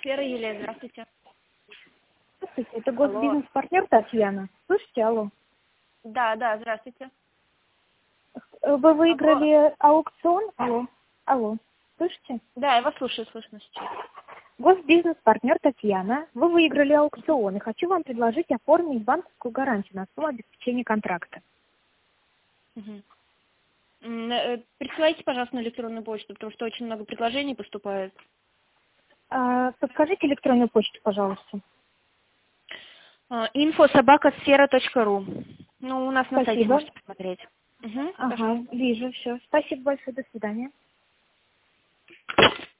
Сфера Юлия, здравствуйте. Здравствуйте, это госбизнес-партнер Татьяна. Слышите, алло? Да, здравствуйте. Вы выиграли аукцион? Алло. Слышите? Да, я вас слушаю, слышно сейчас. Госбизнес-партнер Татьяна. Вы выиграли аукцион, и хочу вам предложить оформить банковскую гарантию на сумму обеспечения контракта. Присылайте, пожалуйста, на электронную почту, потому что очень много предложений поступает. Подскажите электронную почту, пожалуйста. info@sfera.ru. Ну, у нас на сайте Спасибо. можете посмотреть. Ага, вижу, все. Спасибо большое, до свидания.